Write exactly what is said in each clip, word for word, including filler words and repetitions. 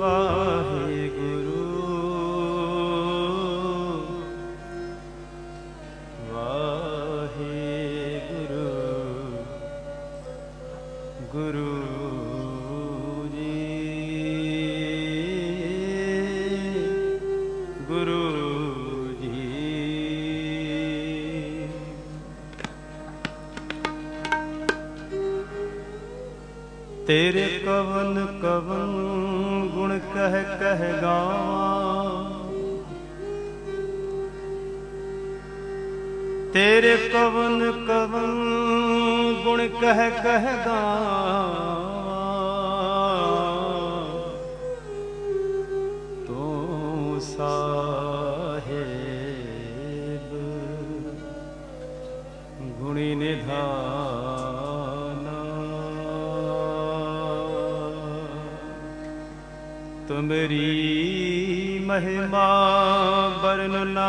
ਵਾਹਿਗੁਰੂ ਵਾਹਿਗੁਰੂ ਗੁਰੂ ਜੀ ਗੁਰੂ ਜੀ। ਤੇਰੇ ਕਵਨ ਕਵਨ ਗੁਣ ਕਹਿ ਕਹਿ ਗਾਵਾਂ, ਤੇਰੇ ਕਵਨ ਕਵਨ ਗੁਣ ਕਹਿ ਕਹਿ ਗਾਵਾਂ। ਤੂੰ ਸਾਹਿਬ ਗੁਣੀ ਨਿਧਾਨ, ਤੁਮਰੀ ਮਹਿਮਾ ਬਰਨ ਨਾ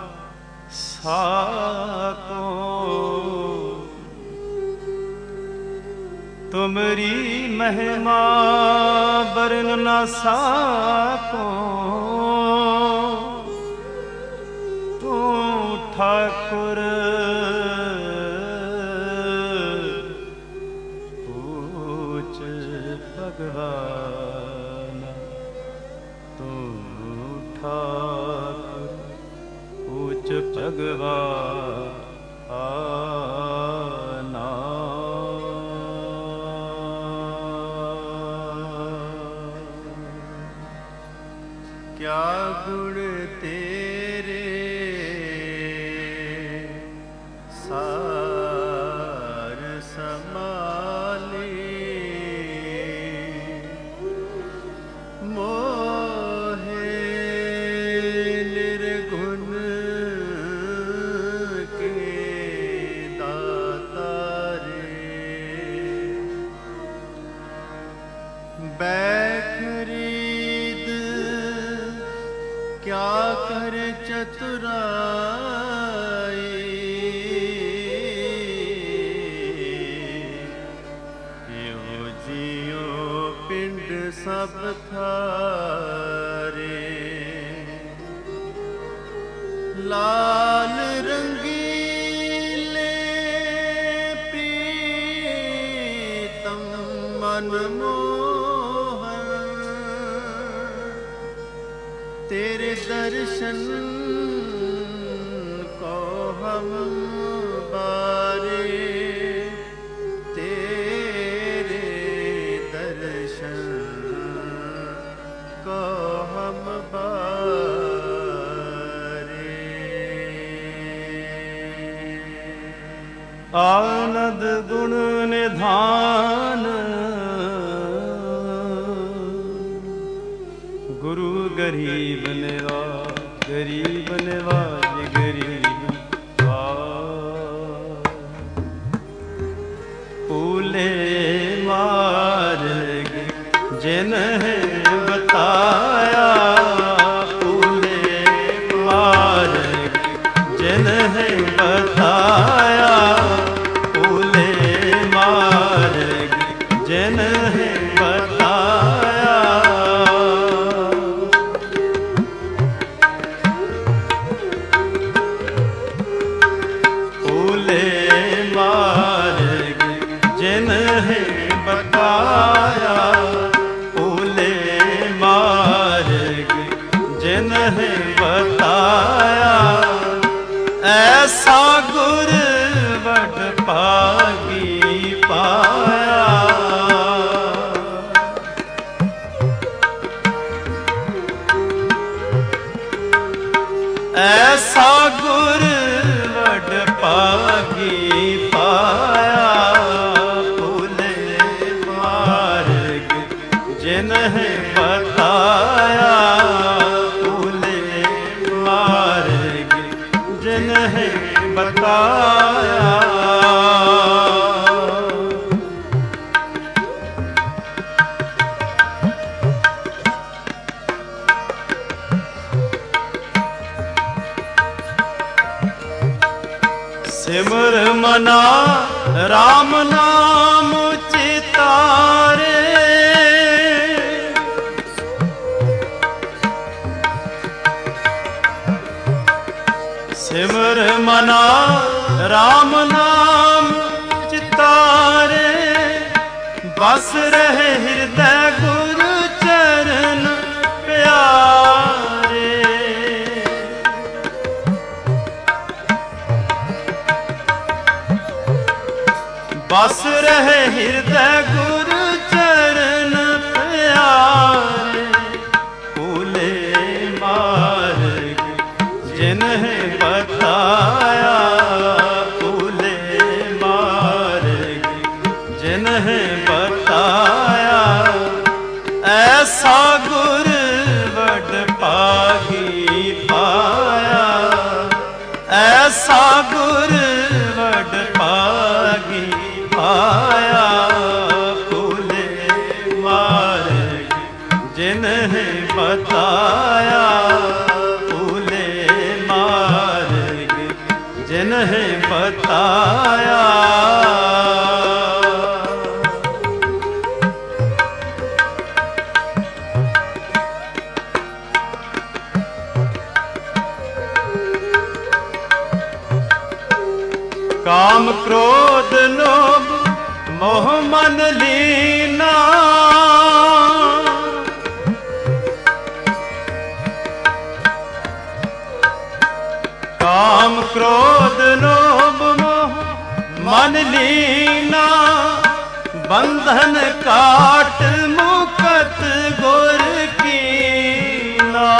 ਸਾਕੋ, ਤੁਮਰੀ ਮਹਿਮਾ ਬਰਨ ਨਾ ਸਾਕੋ। ਤੂੰ ਠਾਕੁਰ ਊਚ ਭਗਵਾਨ, ਤੂੰ ਠਾਕੁਰ ਊਚ ਭਗਵਾਨ। ਕਿਆ ਗੁਣ ਤੇਰੇ ਸਾਰ ਸਮਾਲੇ, ਮੋਹੇ ਨਿਰਗੁਣ ਕੇ ਦਾਤਾਰੇ। ਬੈਖਰੀਦ ਕਿਆ ਕਰ ਚਤੁਰਾਈ, ਇਹੋ ਜਿਉ ਪਿੰਡ ਸਭ ਥਾਰੇ। ਲਾਲ ਰੰਗੀਲੇ ਪ੍ਰੀਤਮ ਮਨ ਮੋਹਨ, तेरे दर्शन को हम बारे, तेरे दर्शन को हम बारे। आनंद गुण निधान, गुरु गरीब निवाज, गरीब निवाज गरीब निवाज। पूले मार्ग जिन्हें बताया, पूले मार्ग जिन्हें बताया, पूले मार्ग जिन्हें बताया। जिन्हें बताया, पूले मार्ग जिन्हें बताया। ऐसा गुर वड भागी पाया, ऐसा गुर वड भागी पाया। जिन्हें बताया, पूले मार्ग जिन्हें बताया। सिमर मना राम नाम चितारे, मना राम नाम चितारे, बस रहे हृदय गुरु चरण प्यारे। बस रहे हृदय गुरु चरण प्यारे, भूले मार्ग जिन्हें बताया, भूले मार्ग जिन्हें बताया। ऐसा गुर वड पागी पाया, ऐसा गुर वड पागी पाया। भूले मार्ग जिन्हें बताया, भूले मार्ग जिन्हें बताया। काम क्रोध लोभ मोह मन लीना, काम क्रोध लोभ मोह मन लीना। बंधन काट मुकत गुर कीना,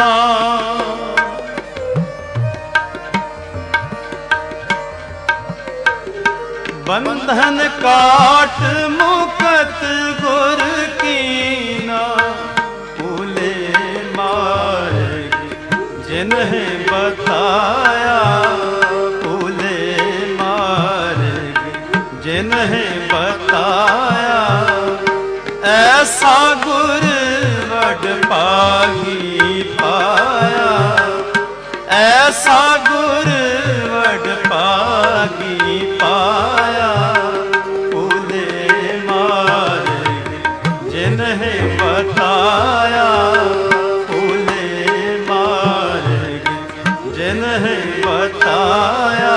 बंधन काट मुकत गुर कीना। भूले मार्ग जिन्हें बताया, भूले मार्ग जिन्हें बताया। ऐसा गुर वड पागी पाया, ऐसा गुर वड पागी पाया। भूले मार्ग जिन्हें बताया, भूले मार्ग जिन्हें बताया।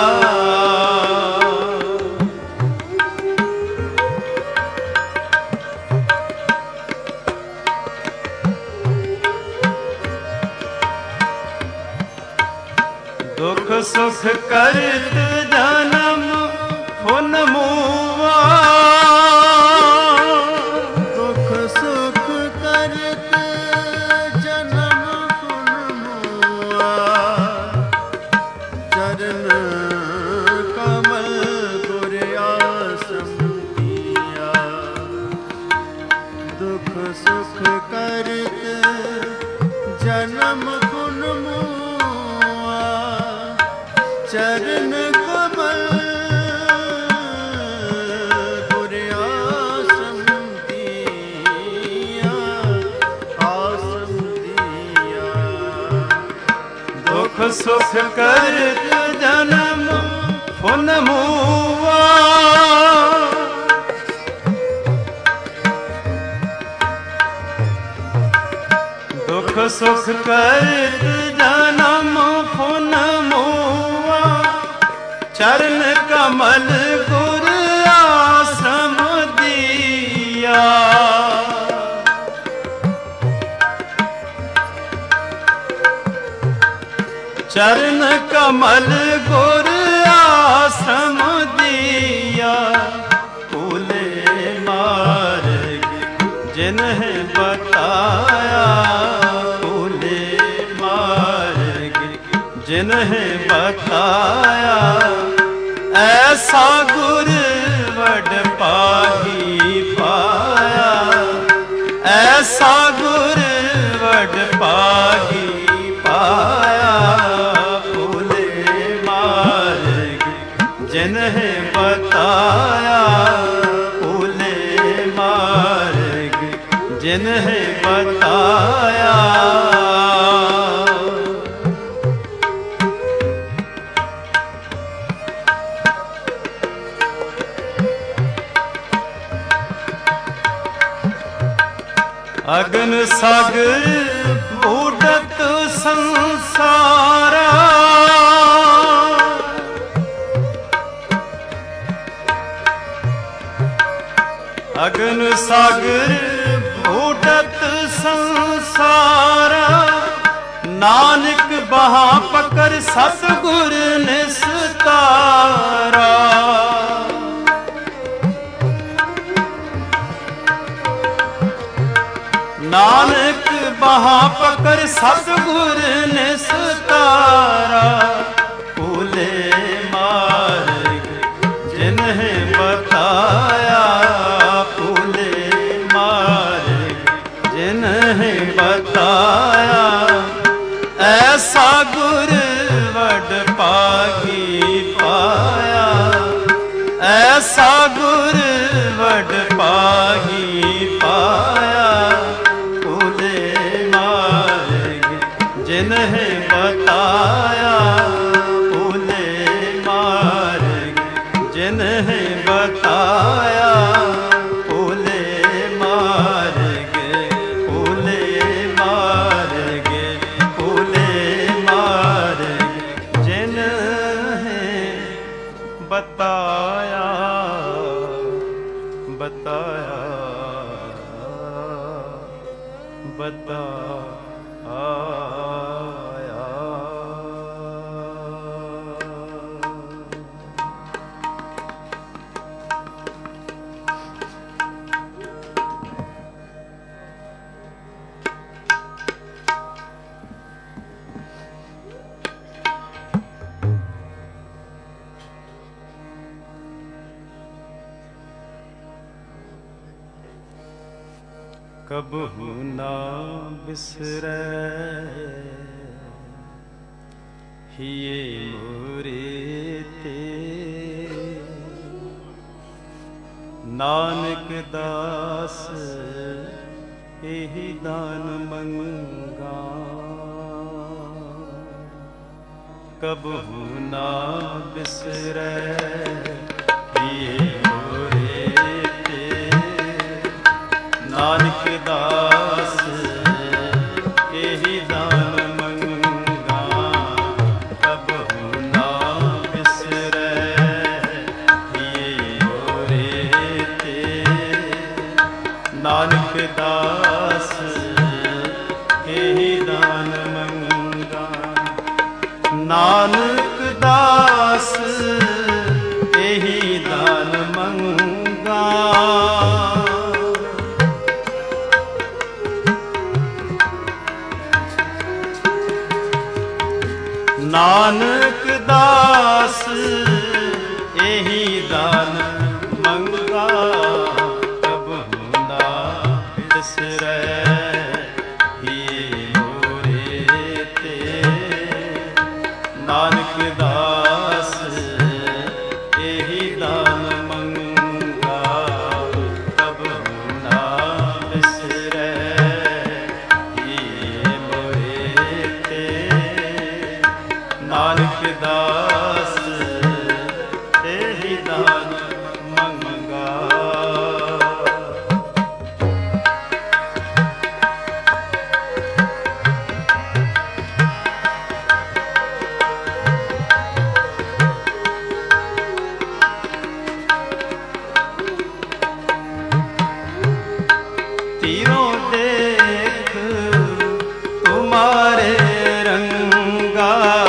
दुख सुख करत जन्म फुन मुआ, दुख सुख करत जन्म फुन मुआ। चरण कमल गुर आसम दिया, दुख सुख करत जन्म फुन मुआ। चरण कमल गुर आसम दिया, आसम दिया। दुख सुख करत जन्म फुन मुआ। दुख सुख करत जन्म फुन मुआ। चरण कमल गुर आश्रम दिया, चरण कमल गुर आश्रम दिया। भूले मार्ग जिन्हें बताया, भूले मार्ग जिन्हें बताया। ऐसा गुर वड पागी पाया, ऐसा गुर वड पागी पाया। भूले मार्ग जिन्हें बताया, भूले मार्ग जिन्हें बताया। अगन सागर बूढ़त संसारा, ਅਗਨ ਸਾਗਰ ਊਟਤ ਸੰਸਾਰਾ, ਨਾਨਕ ਬਹਾ ਪਕਰ ਸਤਿਗੁਰ ਨਿਸਤਾਰਾ। ਨਾਨਕ ਬਹਾ ਪਕਰ ਸਤਿਗੁਰ ਨਿਸਤਾਰਾ, ਭੂਲੇ ਮਾਰਗ ਜਿਨਹਿ ਬਤਾਇਆ, ਭੂਲੇ ਮਾਰਗ ਜਿਨਹਿ ਬਤਾਇਆ। ਐਸਾ ਗੁਰ ਵਡ ਪਾਗੀ ਪਾਇਆ, ਐਸਾ ਗੁਰ ਵਡ ਪਾਗੀ ਪਾਇਆ। ਭੂਲੇ ਮਾਰਗ ਜਿਨਹਿ ਬਤਾਇਆ, ਭੂਲੇ ਮਾਰਗ ਜਿਨਹਿ ਬਤਾਇਆ। ਭੂਲੇ ਮਾਰਗ, ਭੂਲੇ ਮਾਰਗ, ਭੂਲੇ ਮਾਰਗ ਜਿਨਹਿ ਬਤਾਇਆ, ਬਤਾਇਆ, ਬਤਾਇਆ। ਕਬਹੂ ਨਾ ਬਿਸਰੈ ਹੀਏ ਮੋਰੇ ਤੇ, ਨਾਨਕ ਦਾਸ ਇਹੀ ਦਾਨ ਮੰਗਾ। ਕਬਹੂ ਨਾ ਬਿਸਰੈ ਹੀਏ ਮੋਰੇ ਤੇ, ਨਾਨਕ ਦਾਸ ਇਹੀ ਦਾਨ ਮੰਗਾ। ਕਬਹੂ ਨਾ ਬਿਸਰੈ ਹੀਏ ਮੋਰੇ ਤੇ, ਨਾਨਕ ਦਾਸ ਇਹੀ ਦਾਨ ਮੰਗਾ। ਨਾਨਕ ਦਾਸ ਇਹੀ ਦਾਨ ਮੰਗਾ। ਨਾਨਕ ਦਾਸ ਇਹੀ ਦਾਨ ਮੰਗਾ। ਕਬਹੂ ਨਾ ਬਿਸਰੈ ਹੀਏ ਮੋਰੇ ਤੇ, ਨਾਨਕ ਦਾਸ ਇਹੀ ਦਾਨ ਮੰਗਾ। ਕਬਹੂ ਨਾ ਬਿਸਰੈ ਹੀਏ ਮੋਰੇ ਤੇ, ਨਾਨਕ ਦਾਸ ਇਹੀ ਦਾਨ ਮੰਗਾ। ਤੀਰੋਂ ਦੇਖ ਤੁਮਾਰੇ ਰੰਗਾ,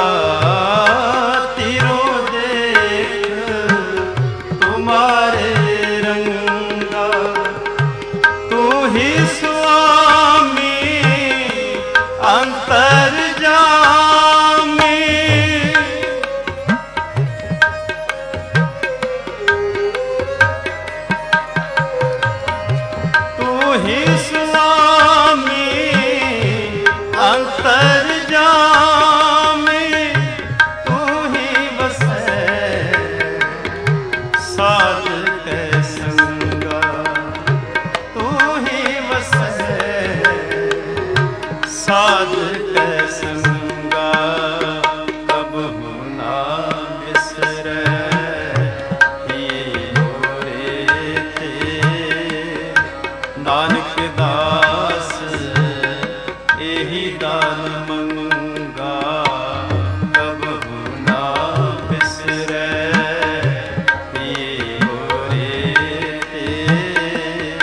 ਸਾਧ ਕੈ ਸੰਗਾ ਕਬਹੁ ਨਾ ਬਿਸਰੈ ਹੀਏ ਮੋਰੇ ਤੇ ਨਾਨਕ ਦਾਸ ਇਹੀ ਦਾਨ ਮੰਗਾ ਕਬਹੁ ਨਾ ਬਿਸਰੈ ਹੀਏ ਮੋਰੇ ਤੇ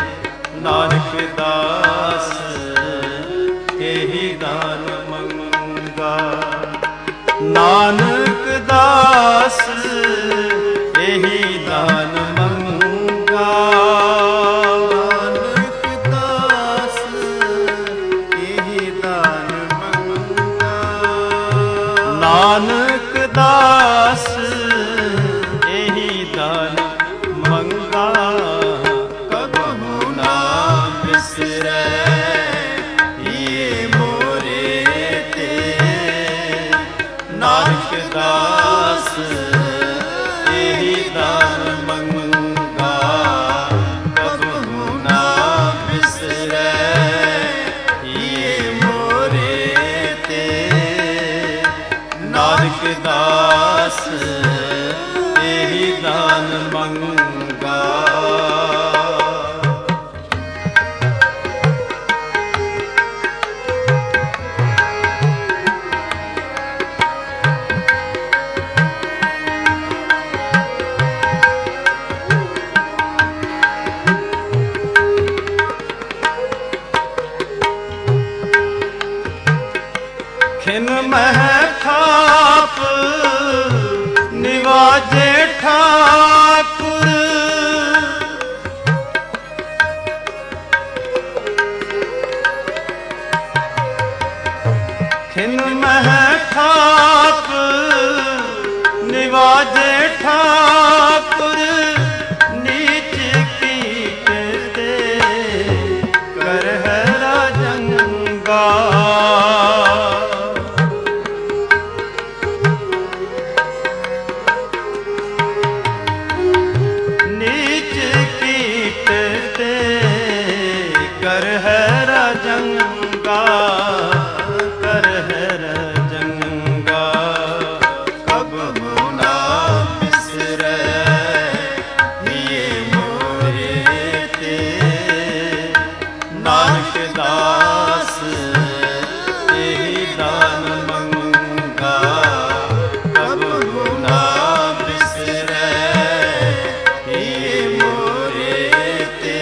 खिन मह थाप निवाजे ठाकुर। खिन मह थाप निवाजे ठाकुर। नीच कीट ते कर है राजंगा। नीच कीट ते कर है राजंगा। कर है राजंगा। कब मुना बिसरै ये मोरे ते। नानक दास यही दान मंगा। कब मुना बिसरै ये मोरे ते।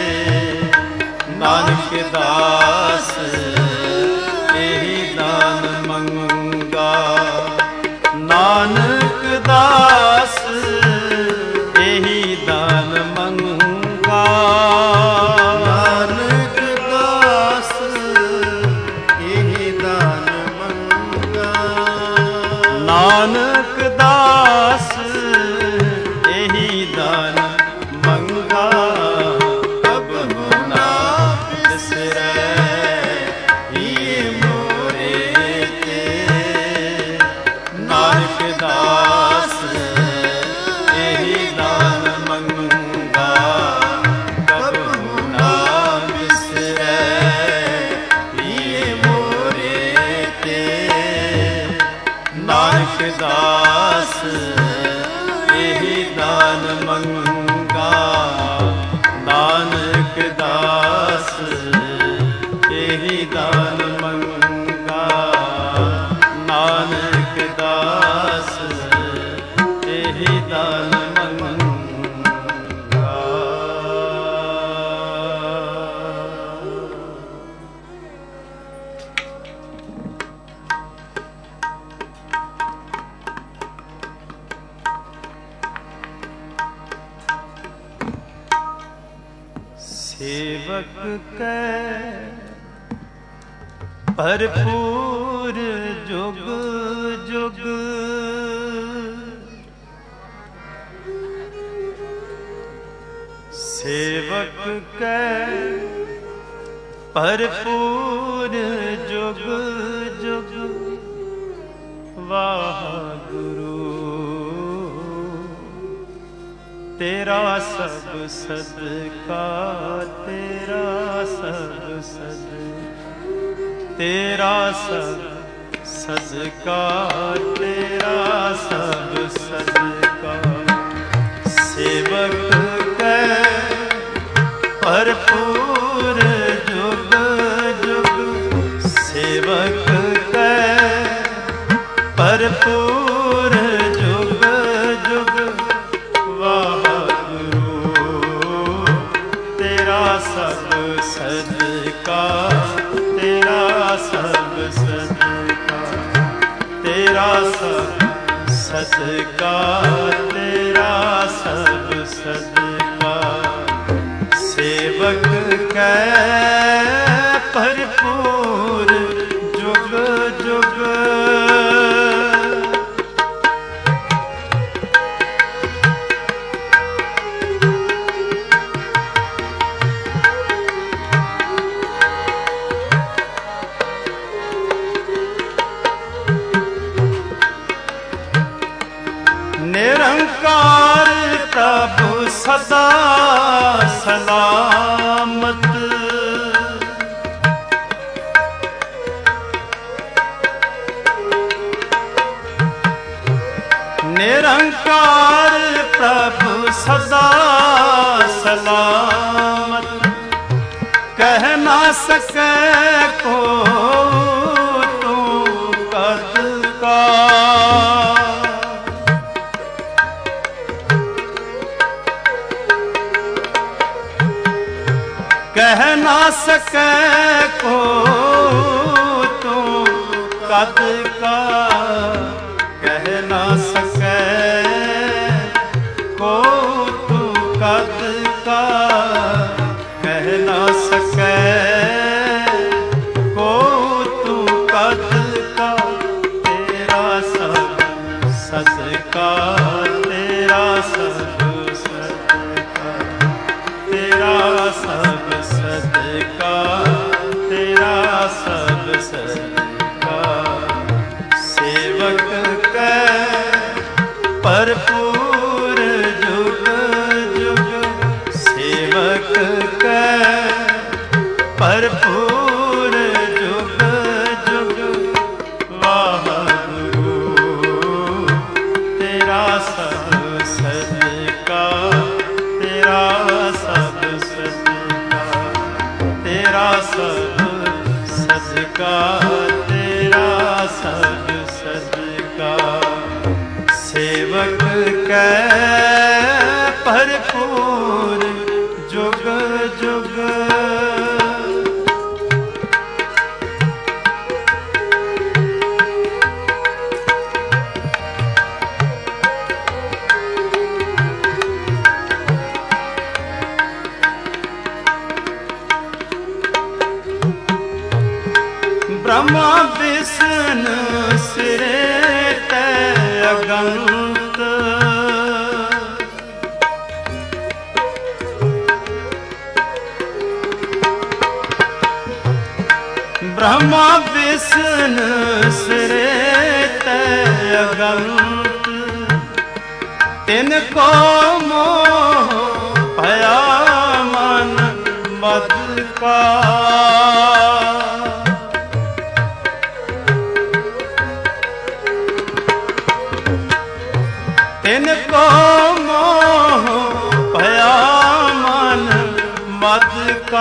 नानक दास यही दान मंगा। नानक दास यही दान मंगा। नानक दास यही दान मंगा। नानक दास यही दान मंगा। कब मुना बिसरै ये मोरे ते। नानक दास यही दान मंगा। कब मुना बिसरै ये मोरे ते। नानक दास यही दान मंगा। नानक दास यही दान मंगा। नानक दास यही दान मंगा। सेवक कै भरपूर जुग जुग। सेवक कै भरपूर जुग जुग। वाहगुरु तेरा सब सदका। तेरा सब सद तेरा सब सदका। तेरा सब सदका। सेवक कै भरपूर जुग जुग। सेवक कै भरपूर जुग जुग। तेरा सब सदका। तेरा सब सदका। तेरा सब सदका। तेरा सब सदका। सेवक कै भरपूर जुग जुग। निरंकार प्रभु सदा सलामत। निरंकार प्रभु सदा सलामत। कह ना सके को तू कद का। कह ना सके को तू कद का कह ना सकै को तू कद का कह ना सकै को तू कद का तेरा सब सदका तेरा सब सदका तेरा सब सदका तेरा सब सदका सेवक कै भरपूर जुग जुग सेवक कै भरपूर जुग जुग वाहगुरु तेरा सब सदका तेरा सब सदका तेरा सब सदका तेरा सब सदका सेवक कै भरपूर जुग जुग ब्रह्मा विष्णु सिरे तै अगंत ब्रह्मा विष्णु सिरे तै अगंत तिनको मोह भया मन मद का तिनको मोह भया मन मद का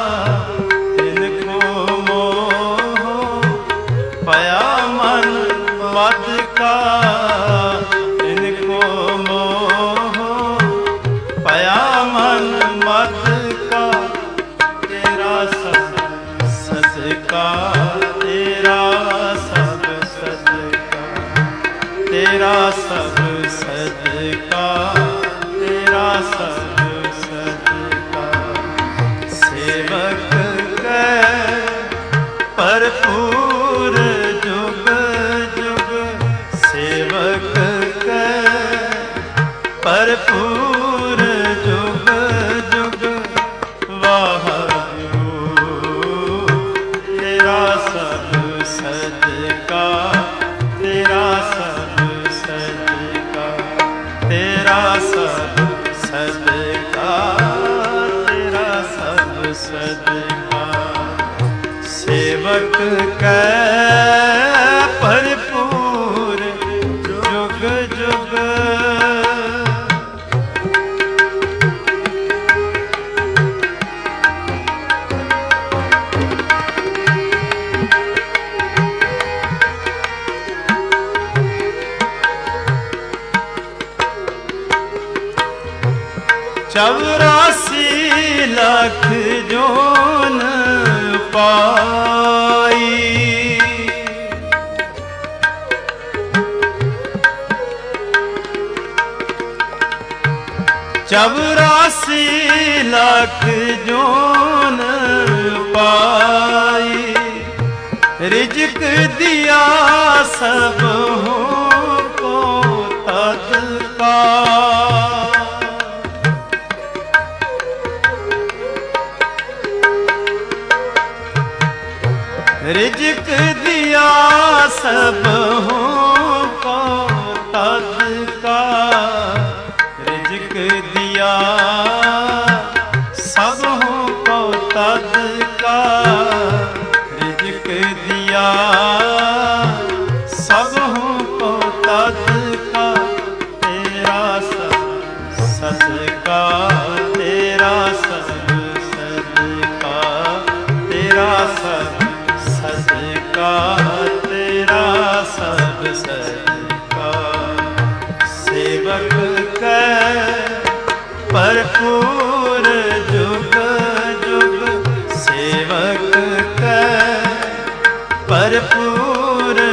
तिनको मोह भया मन मद का तिनको मोह भया मन मद का तेरा सब सदका तेरा सब सदका तेरा सब सदका तेरा सब सदका सेवक कै भरपूर जुग जुग सेवक कै भरपूर जुग जुग वाहगुरु तेरा सब सदका तेरा सब सदका तेरा सब सदका तेरा सब सदका सेवक कै भरपूर जुग जुग चौरासी लाख जोन पाई चौरासी लाख जोन पाई रिज़्क़ दिया सब को तदका रिज़्क़ दिया सब को तदका रिज़्क़ दिया सब को तदका रिज़्क़ दिया सब को तदका तेरा सब सदका तेरा सब सदका तेरा सब सदका तेरा सब सदका सेवक कै भरपूर जुग जुग सेवक कै भरपूर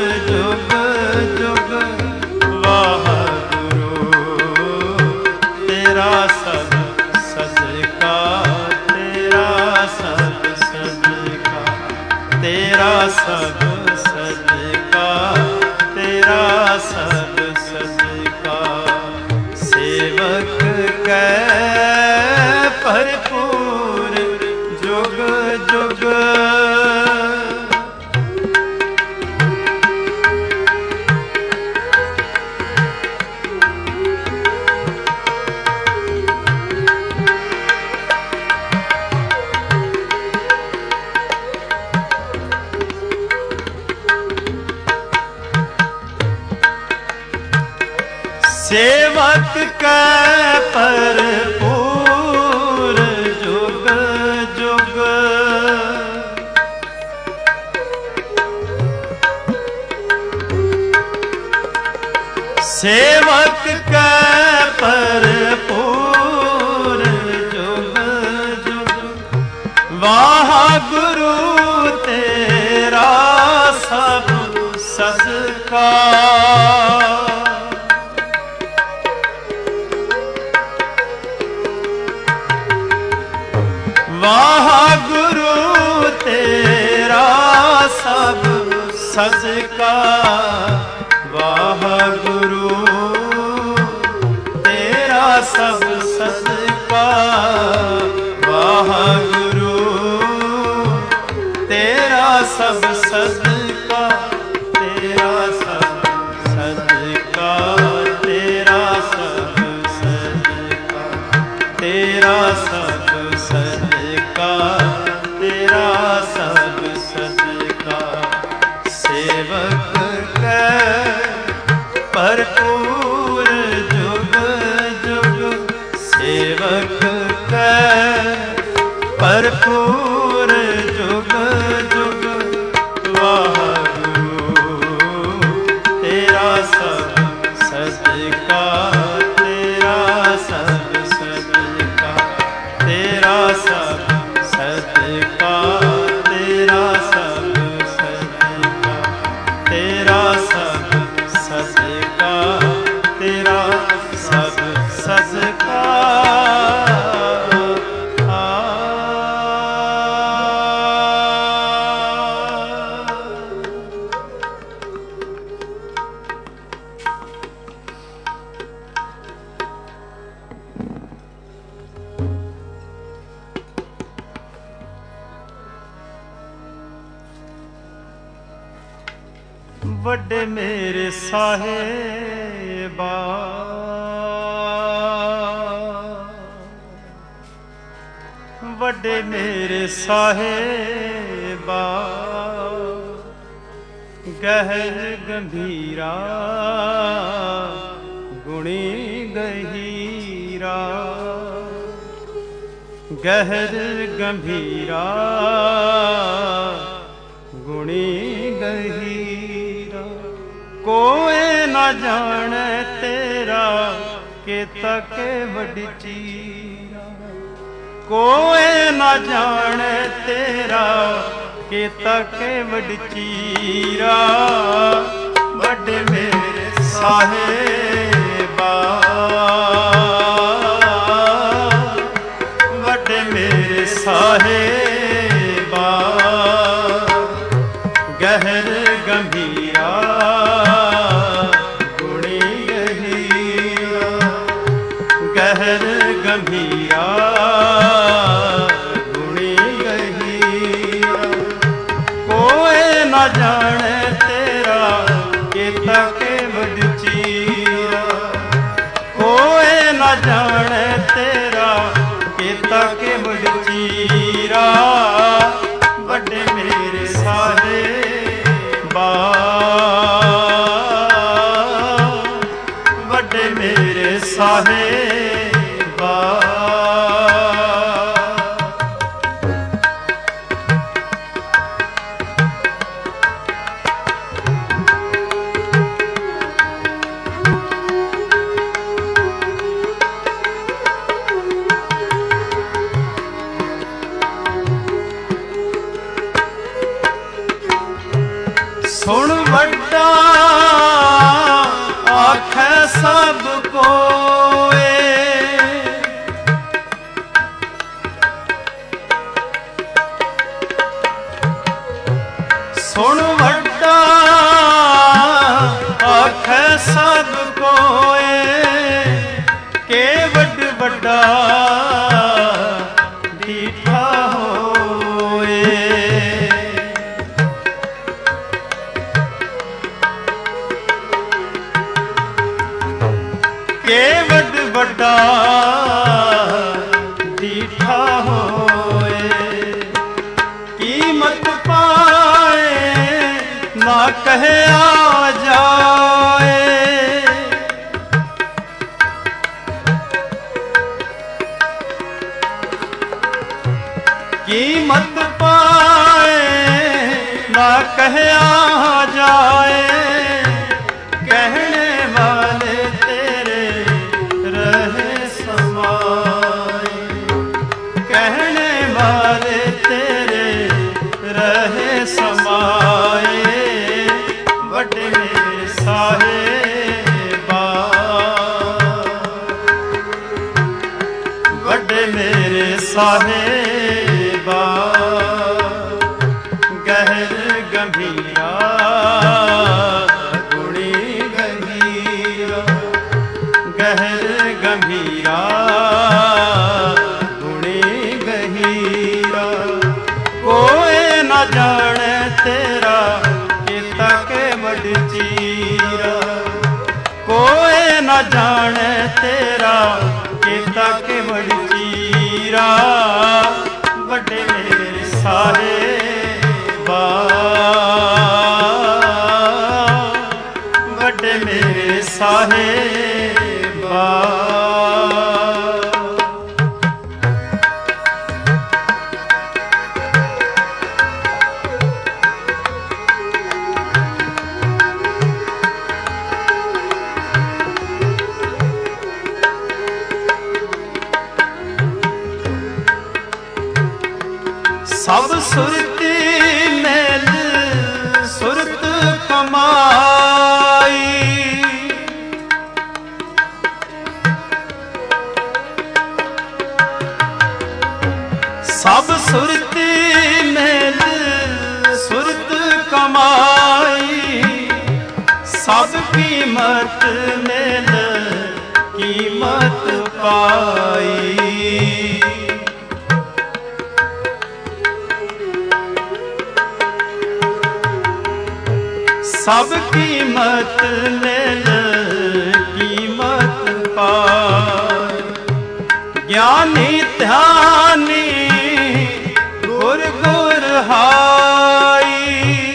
तेरा सब सदका, तेरा सब सदका। सेवक कै भरपूर जुग जुग, सेवक कै भरपूर जुग जुग। सेवक कै भरपूर जुग जुग। वाहगुरु तेरा सब सदका, वाहगुरु तेरा सब सदका। वाहगुरु तेरा सब सदका, वाहगुरु तेरा सब सदका। तेरा सब सदका, तेरा सब सदका, तेरा सब सदका, तेरा सब सदका। सेवक कै भरपूर जुग जुग, सेवक कै भरपूर जुग जुग। वाहगुरु तेरा सब सदका, तेरा सब सदका, तेरा सब सदका, तेरा सब सदका, तेरा सब सदका, तेरा सब सदका। ਵੱਡੇ ਮੇਰੇ ਸਾਹਿਬਾ, ਵੱਡੇ ਮੇਰੇ ਸਾਹਿਬਾ। ਗਹਿਰ ਗੰਭੀਰਾ ਗੁਣੀ ਗਹੀਰਾ, ਗਹਿਰ ਗੰਭੀਰਾ ਗੁਣੀ ਗਹੀਰਾ। कोई न जाने तेरा केता के वड्डी चीरा, कोई न जाने तेरा केता के वड्डी चीरा। वड्डे मेरे साहेबा, वड्डे मेरे साहेबा। गहर गंभीरा गुणी गहीरा, गहर गंभीरा गुणी गहीरा। कोई न जाने तेरा केता के वड्डी चीरा, कोई न जाने तेरा केता के वड्डी चीरा। वड्डे मेरे सारे वड्डे मेरे साहेबा। सुन वड्डा आखे सब कोए, ਸੁਣ ਵੱਡਾ ਆਖੈ ਸਭ ਕੋਏ, ਕੇ ਵੱਡ ਵੱਡਾ ਦੀਠਾ ਹੋਏ। ਕੇ ਵੱਡ ਵੱਡਾ ਦੀਠਾ ਹੋਏ, ਕੀਮਤ ਪਾਏ ਨਾ ਕਹਿਆ ਜਾਏ। ਕੀਮਤ ਪਾਏ ਨਾ ਕਹਿਆ ਜਾਏ, ਕਹਿਣੇ ਵਾਲੇ ਤੇਰੇ ਰਹੇ ਸਮਾਏ। ਕਹਿਣੇ ਵਾਲੇ ਤੇਰੇ ਰਹੇ ਸਮਾਏ, ਵੱਡੇ ਮੇਰੇ ਸਾਹਿਬਾ, ਵੱਡੇ ਮੇਰੇ ਸਾਹਿਬਾ। ਗਹਿਰ ਗੰਭੀਰਾ ਗੁਣੀ ਗੰਭੀਰਾ, ਗਹਿਰ ਗੰਭੀਰਾ ਗੁਣੀ ਗਹੀਰਾ। ਕੋਏ ਨਾ ਜਾਣੇ ਤੇਰਾ ਕੀਤਾ ਕੇਵਡ ਚੀਰਾ, ਕੋਏ ਨਾ ਜਾਣੇ ਤੇਰਾ ਕੀਤਾ ਕੇਵਡ ਚੀਰਾ। ਵੱਡੇ ਮੇਰੇ ਸਾਹਿਬਾ, ਵੱਡੇ ਮੇਰੇ ਸਾਹਿਬਾ। ਸਭ ਸੁਰਤੀ ਮੇਲ ਸੁਰਤ ਕਮਾਈ, ਸਭ ਸੁਰਤੀ ਮੇਲ ਸੁਰਤ ਕਮਾਈ। ਸਭ ਕੀਮਤ ਮੇਲ ਕੀਮਤ ਪਾਈ। ਸਭ ਕੀਮਤ ਮੇਲ ਕੀਮਤ ਪਾਈ। ਗਿਆਨੀ ਧਿਆਨੀ ਗੁਰ ਗੁਰ ਹਾਈ।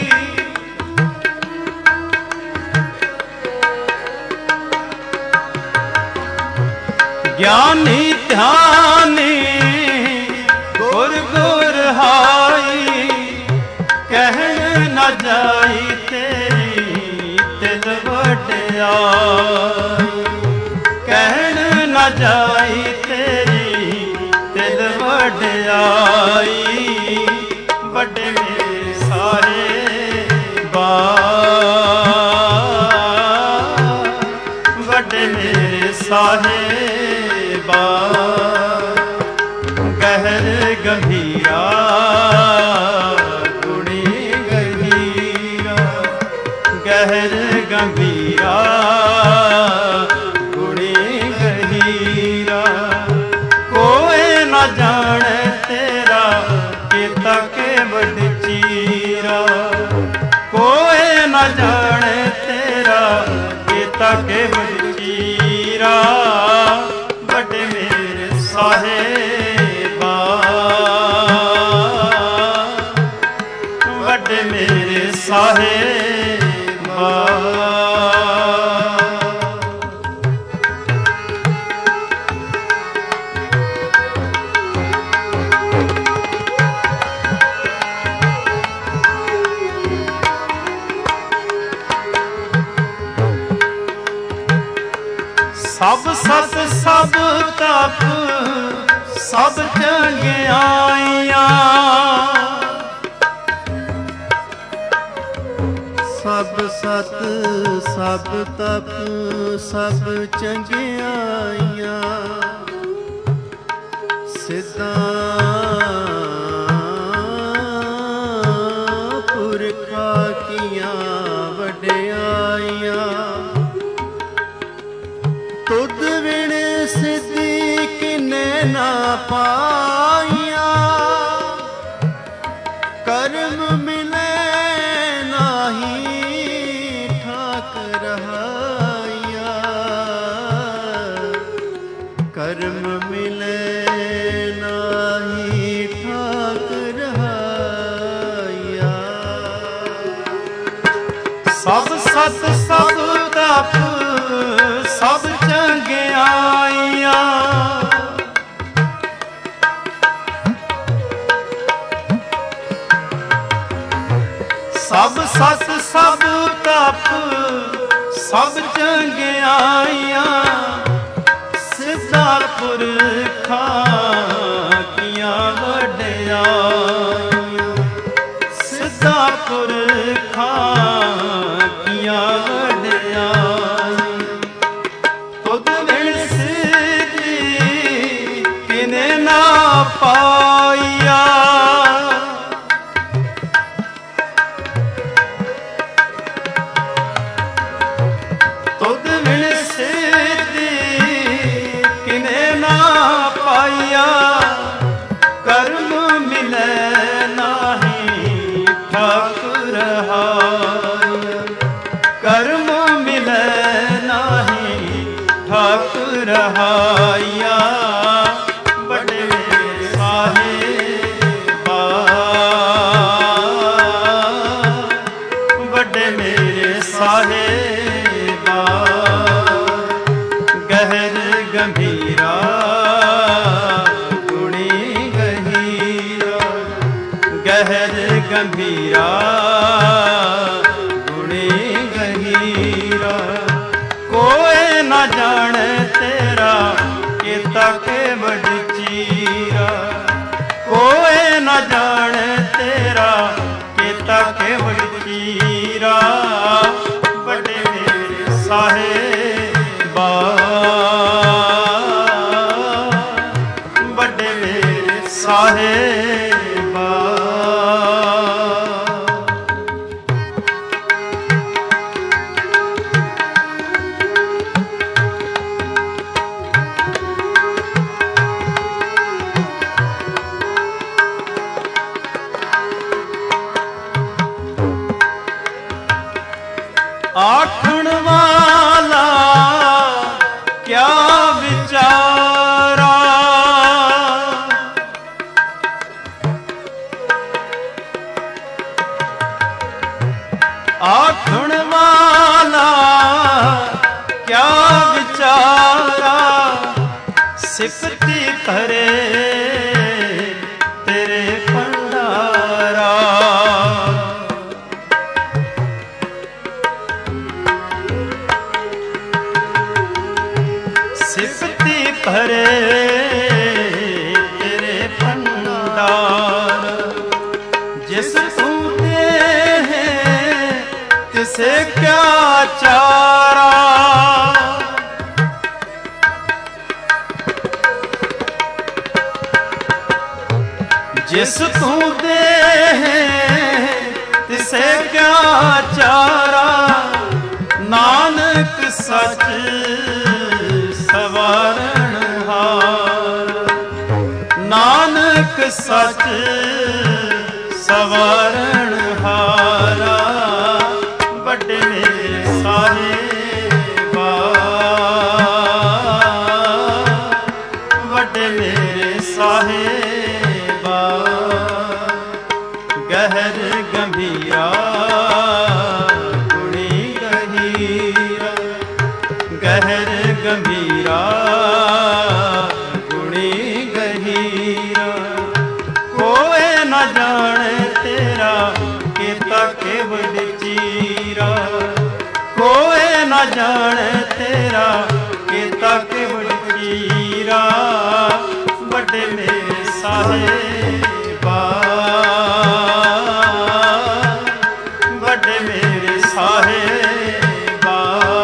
ਗਿਆਨੀ ਧਿਆਨੀ ਗੁਰ ਗੁਰ ਹਾਈ। ਕਹਿਣ ਨਾ ਜਾਈ ਤੇਰੀ ਤਿਲ ਵਡਿਆਈ, ਕਹਿਣ ਨਾ ਜਾਈ ਤੇਰੀ ਤਿਲ ਵਡਿਆਈ। ਵੱਡੇ ਮੇਰੇ ਸਾਹਿਬਾ, ਵੱਡੇ ਮੇਰੇ ਸਾਹਿਬਾ। ਗਹਿਰ ਗੰਭੀਰਾ ਗੁਣੀ ਗਹੀਰਾ, ਗਹਿਰ ਗੰਭੀਰਾ ਗੁਣੀ ਗਹੀਰਾ। ਕੋਏ ਨਾ ਜਾਣੇ ਤੇਰਾ ਕੀਤਾ ਕੇਵਡ ਚੀਰਾ, ਕੋਏ ਨਾ ਜਾਣੇ ਤੇਰਾ ਕੀਤਾ ਕੇਵਡ ਚੀਰਾ। ਵੱਡੇ ਮੇਰੇ ਸਾਹਿਬਾ, ਵੱਡੇ ਮੇਰੇ ਸਾਹਿਬਾ। ਸਭ ਸਤ ਸਭ ਤਪ ਸਭ ਚੰਗਿਆਈਆਂ, ਸਭ ਸਤ ਸਭ ਤਪ ਸਭ ਚੰਗਿਆਈਆਂ। ਸਿੱਧਾ ਪੁਰਖਾ ਸਭ ਸਤ ਸਭ ਤਪ ਸਭ ਚੰਗਿਆਈਆਂ, ਸਭ ਸਤ ਸਭ ਤਪ ਸਭ ਚੰਗਿਆਈਆਂ, ਸਿੱਧਾ ਪੁਰਖਾਂ ਕੀਆਂ ਵਡਿਆਈਆਂ, ਸਿੱਧਾ ਪੁਰਖਾਂ ਕੀਆਂ ਵਡਿਆਈਆਂ। ਤੁਧ ਬਿਨ ਸਿੱਧੀ ਕਿਨੇ ਨਾ ਪਾਈਆ, ਤੁਧ ਬਿਨ ਸਿੱਧੀ ਕਿਨੇ ਨਾ ਪਾਈਆ, ਕਰਮ ਮਿਲੈ ਨਾਹੀ ਠਾਕੁਰ ਹਾਇਆ, ਕਰਮ ਮਿਲੈ ਨਾਹੀ ਠਾਕੁਰ ਹਾਇਆ। ਬੜੇ ਸਾਹਿਬਾ ਵੱਡੇ ਮੇਰੇ ਸਾਹਿਬਾ, ਗਹਿਰ ਗੰਭੀਰਾ ਗੁਣੀ ਗਹੀਰਾ, ਗਹਿਰ ਗੰਭੀਰਾ ਗੁਣੀ ਗਹੀਰਾ। ਕੋਈ ਨਾ ਜਾਣੇ ਤੇਰਾ ਕੀਤਾ ਕੇਵੜ ਚੀਰਾ, ਕੋਈ ਨਾ ਜਾਣੇ ਤੇਰਾ ਕੀਤਾ ਕੇਵੜ ਚੀਰਾ। ਵੱਡੇ ਮੇਰੇ ਸਾਹਿਬਾ ਵੱਡੇ ਮੇਰੇ ਸਾਹਿਬਾ, ਆਖਣ ਵਾਲਾ ਕਿਆ ਵਿਚਾਰਾ, ਆਖਣ ਵਾਲਾ ਕਿਆ ਵਿਚਾਰਾ, ਸਿਫਤੀ ਕਰੇ ਤੇਰੇ ਭੰਡਾਰਾ, ਸਿਫਤੀ ਭਰੇ ਤੇਰੇ ਭੰਡਾਰ। ਜਿਸ ਤੂੰ ਦੇ ਹੈ ਤਿਸੇ ਕਿਆ ਚਾਰਾ, ਜਿਸ ਤੂੰ ਦੇ ਹੈ ਤਿਸੇ ਕਿਆ ਚਾਰਾ। ਨਾਨਕ ਸੱਚ ਸਵਾਰਨ ਹਾਰ, ਨਾਨਕ ਸੱਚ ਸਵਾਰਨ ਹਾਰਾ। ਵੱਡੇ ਮੇਰੇ ਸਾਹਿਬਾ ਵੱਡੇ ਮੇਰੇ ਸਾਹਿਬਾ, ਗਹਿਰ ਗੰਭੀਰਾ ਗੁਣੀ ਗਹੀਰਾ, ਗਹਿਰ ਗੰਭੀਰਾ ਗੁਣੀ ਗਹੀਰਾ। ਕੋਈ ਨਾ ਜਾਣੇ ਤੇਰਾ ਕੀਤਾ ਕੇਵੜ ਚੀਰਾ, ਕੋਈ ਨਾ ਜਾਣੇ ਤੇਰਾ ਕੀਤਾ ਕੇਵੜ ਚੀਰਾ। ਵੱਡੇ ਮੇਰੇ ਸਾਹਿਬਾ ਵੱਡੇ ਮੇਰੇ ਸਾਹਿਬਾ,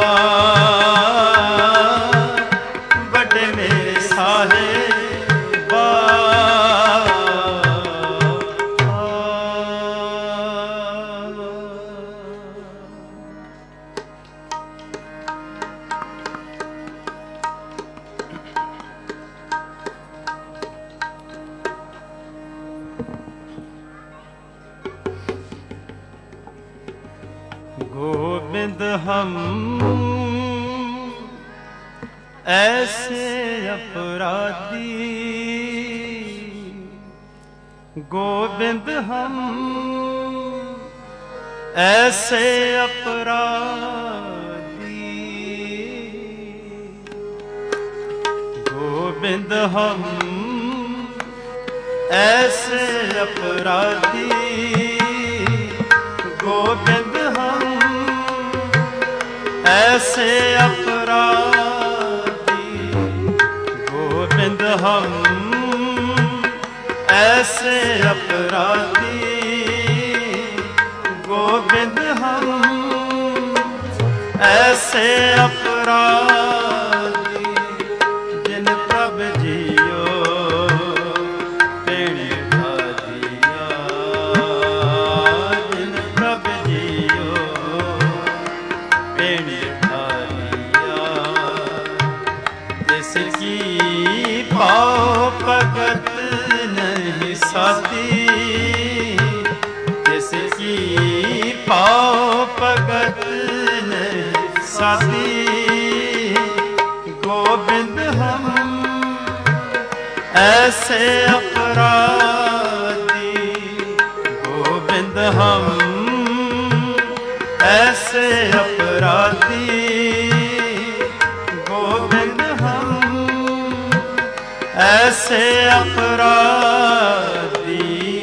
ਵੱਡੇ ਮੇਰੇ ਸਾਹਿਬਾ। गोविंद हम ऐसे अपराधी, गोविंद हम ऐसे अपराधी गोविंद हम ऐसे अपराधी गोविंद हम ऐसे अपराधी गोविंद हम ऐसे अपराधी गोविंद हम ऐसे अपराधी जिन प्रभ जियो पेण ढालिया जिन प्रभ जियो पेण ढालिया जिसकी पाओ भगत नहीं साथी जिसकी पाओ भगत नहीं साथी गोविंद हम ऐसे अपराधी गोविंद हम ऐसे अपराधी गोविंद हम ऐसे अपराधी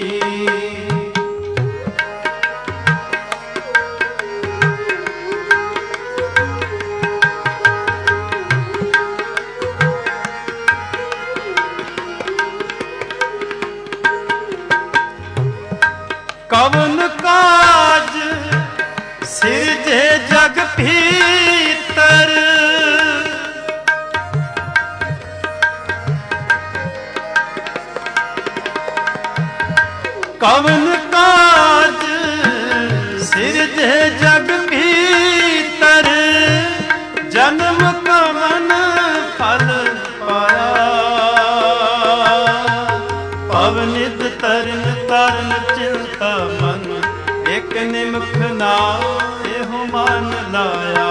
कवन काज सिरजे जग भीतर कवन काज सिरजे जग भीतर जन्म कवन फल पाया पवनित तरन तरन चिंता मन एक निमख ना एहो मान लाया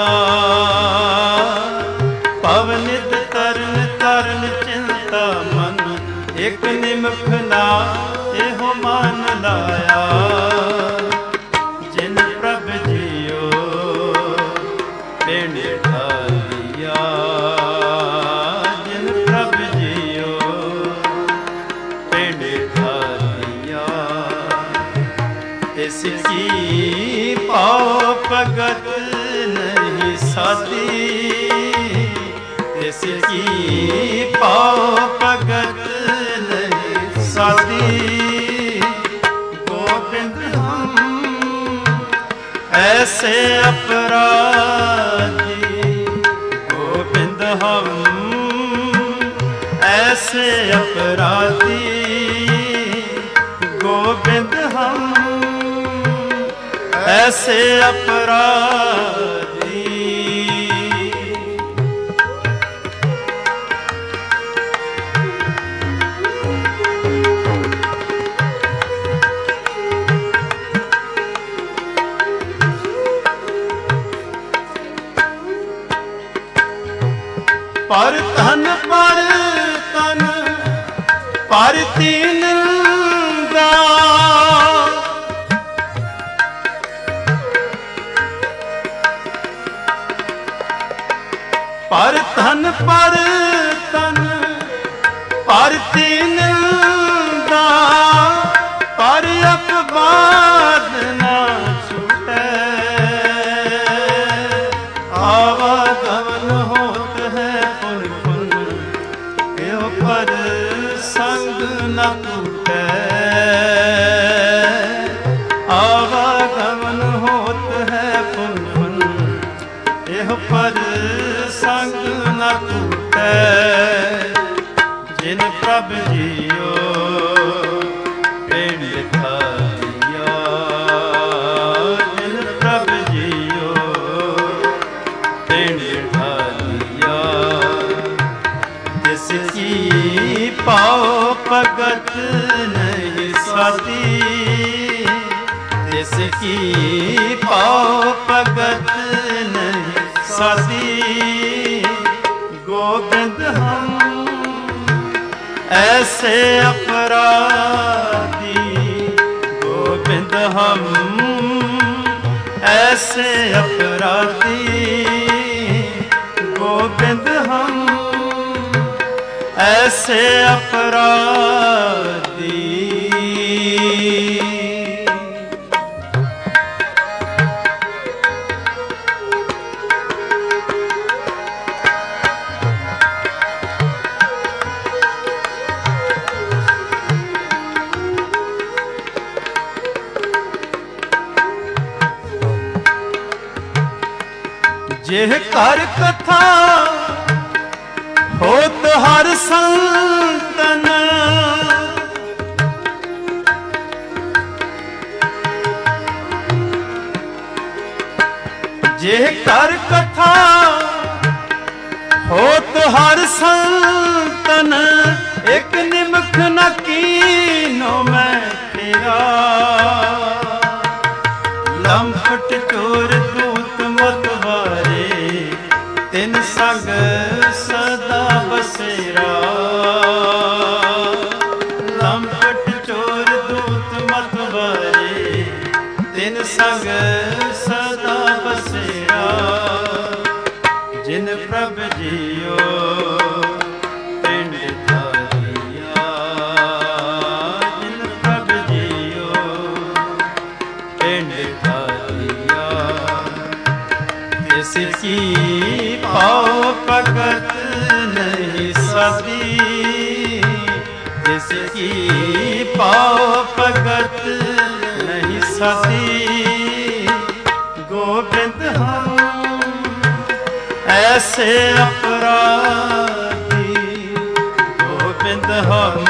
पवनित तरन तरन चिंता मन एक निमख ना एहो मान लाया जिन प्रभ जियो पेण ढालिया जिन प्रभ जियो पेण ढालिया इसकी पाओ भगत नहीं साथी इसकी पाओ भगत नहीं साथी गोविंद हम ऐसे अपराधी गोविंद हम ऐसे अपराधी गोविंद हम ऐसे अपराधी पर तन पर तन पर तीन दा पर तन पर तन पर तीन दा पर अपवाद ना छूटे आवागमन होत है पुन पुन यो पर संग न टूटे आवागमन होत है पुन पुन यो पर संग न टूटे जिन प्रभ जियो पेण ढालिया जिन प्रभ जियो पेण ढालिया जिसकी पाओ भगत नहीं साथी जिसकी पाओ भगत नहीं साथी गोविंद हम ऐसे अपराधी गोविंद हम ऐसे अपराधी गोविंद हम ऐसे अपराधी। जेह कर कथा होत हर संतन जेह कर कथा होत हर संतन एक निमख न कीनो मैं तेरा लंपट चोर दूत मतवारे तिन संग सदा बसेरा लंपट चोर दूत मतवारे तिन संग सदा बसेरा जिन प्रभ जियो पिंड धारिया जिन प्रभ जियो पिंड धारिया इसकी पाओ भगत नहीं सदी जिसकी पाओ भगत नहीं सदी गोविंद हम ऐसे अपराधी गोविंद हम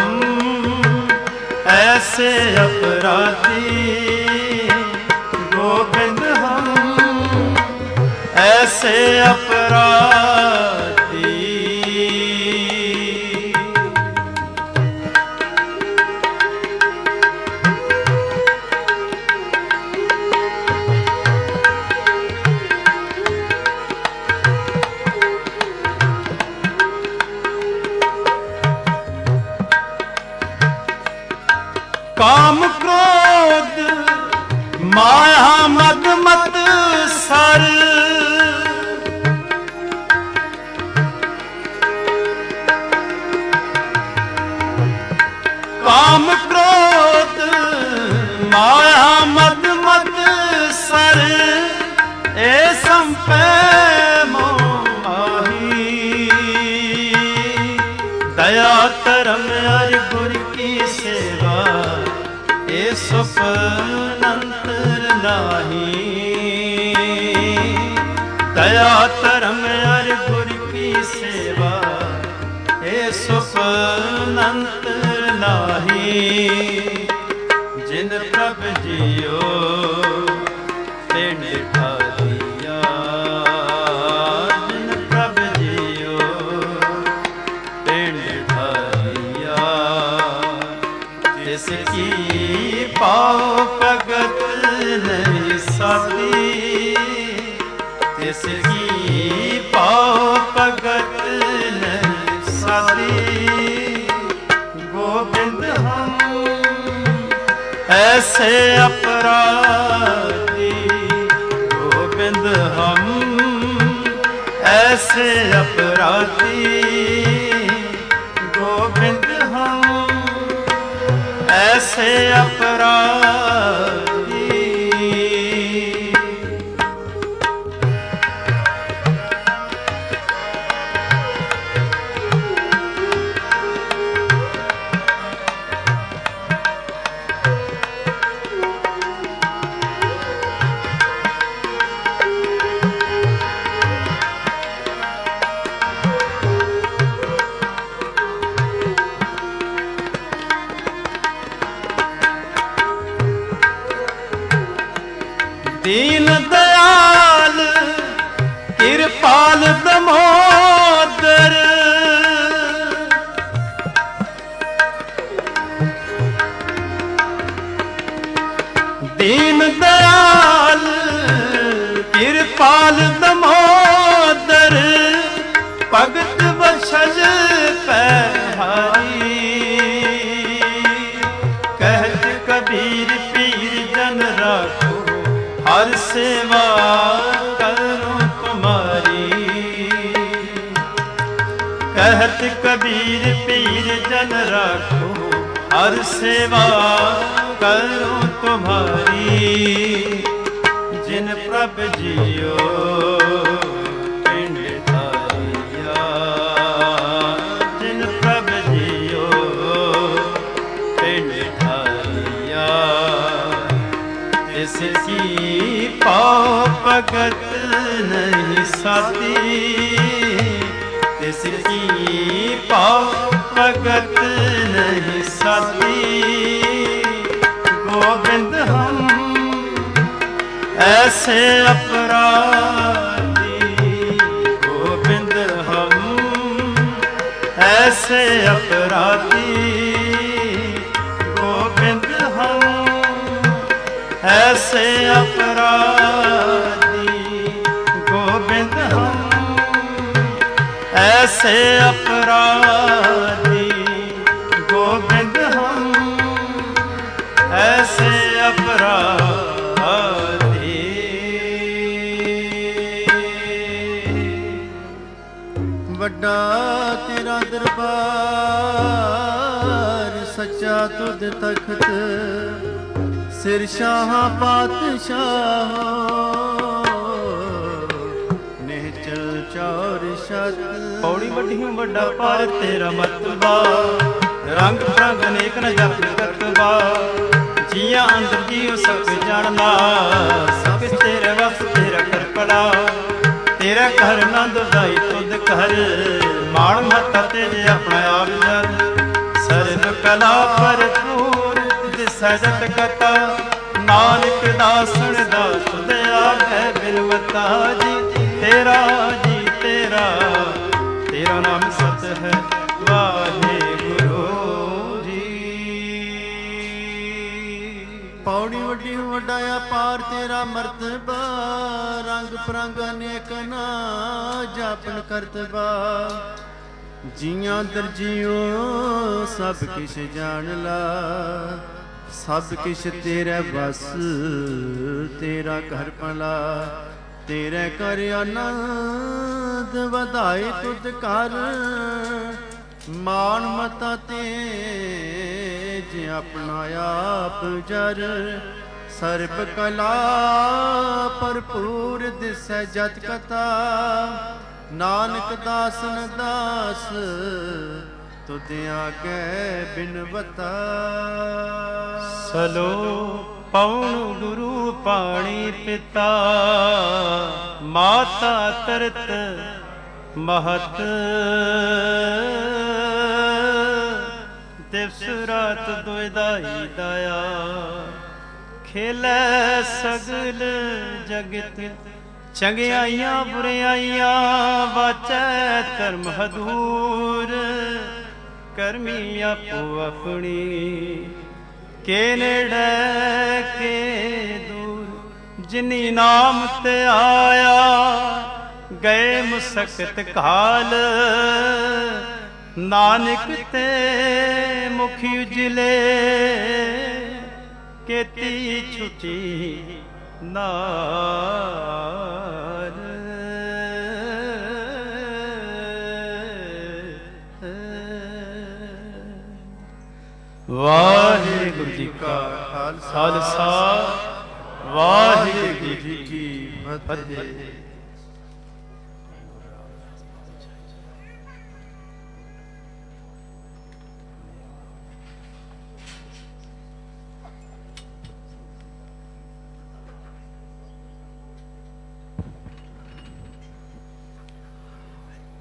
ऐसे अपराधी गोविंद हम ऐसे अपराधी। काम क्रोध माया मद मत सर काम क्रोध माया मद मत सर ए संपै मोही दया धर्म अर गुर की सेवा ए सुपनंतर नाही दया धर्म अर गुर की सेवा ए सुपनंतर नाही जिन प्रभ जियो पिंड धारिया जिन प्रभ जियो पिंड धारिया जिसकी पाओ भगत नहीं सदी तिसकी पाओ भगत नहीं सदी गोविंद हम ऐसे अपराधी गोविंद हम ऐसे अपराधी गोविंद हम ऐसे अपराधी। दीन दयाल कृपाल दमोदर दीन दयाल कृपाल दमोदर भगत बख्शज पहारी कहत कबीर पीर जन राखो हर सेवा करूं तुम्हारी। कहत कबीर पीर जन राखो, हर सेवा करूं तुम्हारी। जिन प्रभ जियो पिंड धारिया, जिन प्रभ जियो पिंड धारिया। तिसकी पाओ भगत नहीं साथी, तिसकी पाओ भगत नहीं साथी। गोविंद हम ऐसे अपराधी, गोविंद हम ऐसे अपराधी। गोविंद हम ऐसे अपराधी, गोविंद हम ऐसे अपराधी। गोविंद हम ऐसे अपराधी। ਵੱਡਾ ਤੇਰਾ ਦਰਬਾਰ, ਸੱਚਾ ਤੁਧ ਤਖਤ। ਸਿਰ ਸ਼ਾਹਾਂ ਪਾਤਸ਼ਾਹੋ, ਨਿਹਚਲ ਚੌਰ ਛਤ। ਪੌੜੀ ਵੱਡੀ ਵੱਡਾ ਪਾਰ ਤੇਰਾ ਮਰਤਬਾ, ਰੰਗ ਰੰਗ ਅਨੇਕ ਨ ਜਪ ਕਰਤਬਾ। ਜੀਆਂ ਅੰਦਰ ਜੀਉ ਸਭ ਜਾਣਨਾ, ਸਭ ਤੇਰੇ ਵਸ ਤੇਰਾ ਕਰ ਪੜਾ। ਤੇਰਾ ਘਰ ਨੰਦ ਦਾਈ ਤੁਧ ਘਰ, ਮਾਣ ਮਹੱਤਾ ਤੇਰੇ ਆਪਣਾ ਆਪ ਜਦ। ਸਰਬ ਕਲਾ ਭਰਪੂਰ ਦਿਸੈ ਜਤ ਕਤਾ, ਨਾਨਕ ਦਾਸਣ ਦਾ ਤੁਧ ਆਗੈ ਬਿਨਵਤਾ। ਜੀ ਤੇਰਾ ਜੀ ਤੇਰਾ, ਤੇਰਾ ਨਾਮ ਸਤ ਹੈ ਵਾਹਿਗੁਰੂ ਜੀ। ਪੌੜੀ ਵੱਡੀ ਵੱਡਾ ਅਪਾਰ ਤੇਰਾ ਮਰਤਬਾ, ਰੰਗ ਪ੍ਰੰਗ ਅਨੇਕ ਨਾ ਜਾਪਨ ਕਰਤਬਾ। ਜੀਆਂ ਦਰਜੀਓ ਸਭ ਕਿਛ ਜਾਣ ਲਾ, ਸਭ ਕਿਛ ਤੇਰੇ ਬਸ ਤੇਰਾ ਘਰ ਭਲਾ। ਤੇਰੇ ਕਰ ਆਨੰਦ ਵਧਾਏ ਤੁਧ ਕਰ, ਮਾਨ ਮਤਾ ਤੇਜ ਆਪਣਾ ਆਪ ਜਰ। ਸਰਬ ਕਲਾ ਭਰਪੂਰ ਦਿਸੈ ਜਤ ਕਥਾ, ਨਾਨਕ ਦਾਸਨ ਦਾਸ ਤੁਧ ਆਗੇ ਬਿਨਵਤਾ। ਸਲੋ ਪਉਣ ਗੁਰੂ ਪਾਣੀ ਪਿਤਾ, ਮਾਤਾ ਤਰਤ ਮਹਤ। ਦਿਵਸ ਰਾਤ ਦੁਇਦਾਈ ਦਾਇਆ, ਖੇਲੇ ਸਗਲ ਜਗਤ। ਚੰਗਿਆਈਆਂ ਬੁਰਿਆਈਆਂ ਵਾਚੈ ਧਰਮ ਹਦੂਰ। ਕਰਮੀ ਆਪੋ ਆਪਣੀ, ਕੇ ਨੇੜੇ ਕੇ ਦੂਰ। ਜਿਨੀ ਨਾਮ ਤੇ ਆਇਆ, ਗਏ ਮੁਸਕਤ ਕਾਲ। ਨਾਨਕ ਤੇ ਮੁਖ ਉਜਲੇ, ਕੀਤੀ ਛੁਟੀ ਨਾਰ। ਵਾਹਿਗੁਰੂ ਜੀ ਕਾ ਖਾਲਸਾ, ਵਾਹਿਗੁਰੂ ਜੀ ਕੀ ਫਤਿਹ।